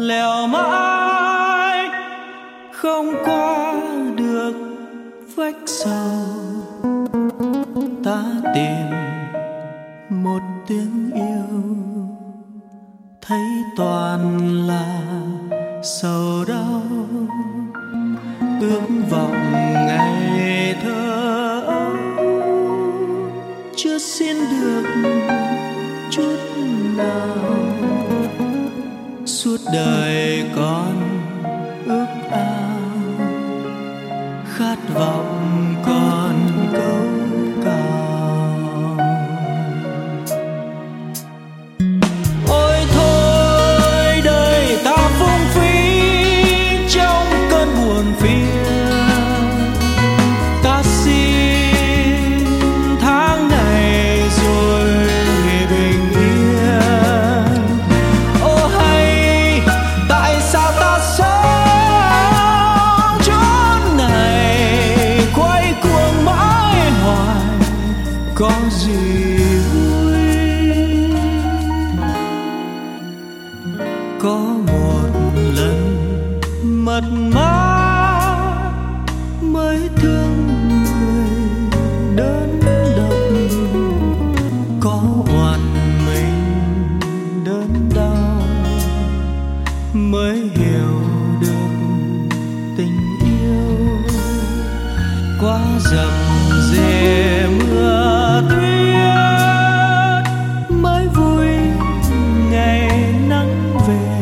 lẻo mãi không qua được vách sầu. Ta tìm một tiếng yêu thấy toàn là sầu đau. Ước vọng ngày thơ ấu chưa xin được chút nào. Suốt đời con ước ao khát vọng còn câu cào. Ôi thôi đời ta phung phí trong cơn buồn phiền. Ta xin tháng ngày rồi bình yên. Ô hay tại sao ta sống chốn này quay cuồng mãi hoài, có gì vui. Có một lần mất mát mới thương người đơn độc. Có oan mình đớn đau mới hiểu được tình yêu. Qua dầm dề mưa tuyết mới vui ngày nắng về.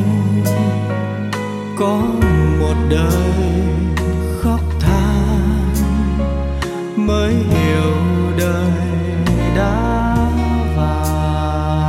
Có một đời khóc than mới hiểu đời đã vàng.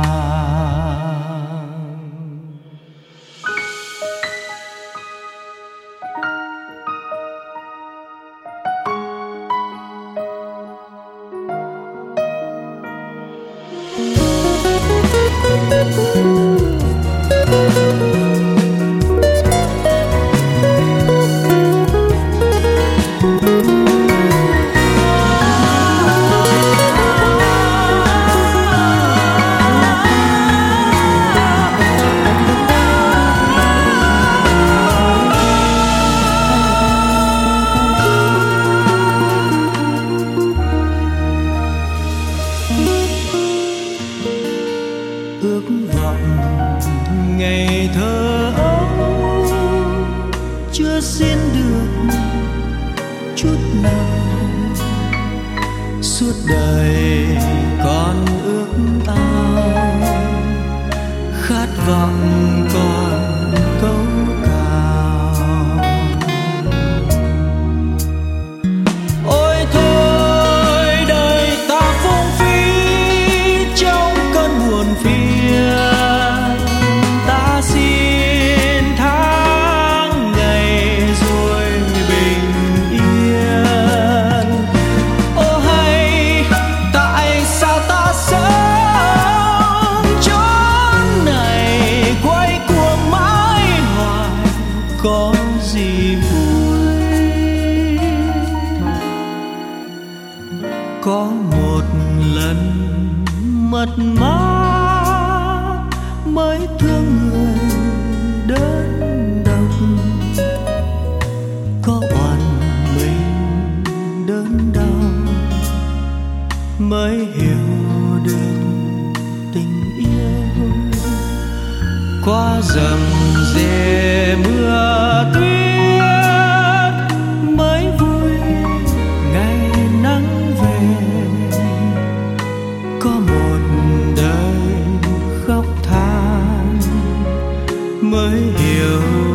Ước vọng ngày thơ ấu chưa xin được chút nào. Suốt đời con ước ao khát vọng còn câu cào. Ôi thôi đời ta phung phí trong cơn buồn phiền. Ta xin tháng ngày rồi bình yên. Ô hay tại sao ta sống chốn này quay cuồng mãi hoài, có gì vui. Có một lần mất mát mới thương người đơn độc. Có oan mình đớn đau mới hiểu được tình yêu. Qua dầm dề mưa tuyết mới vui ngày nắng về. Có một đời khóc than mới hiểu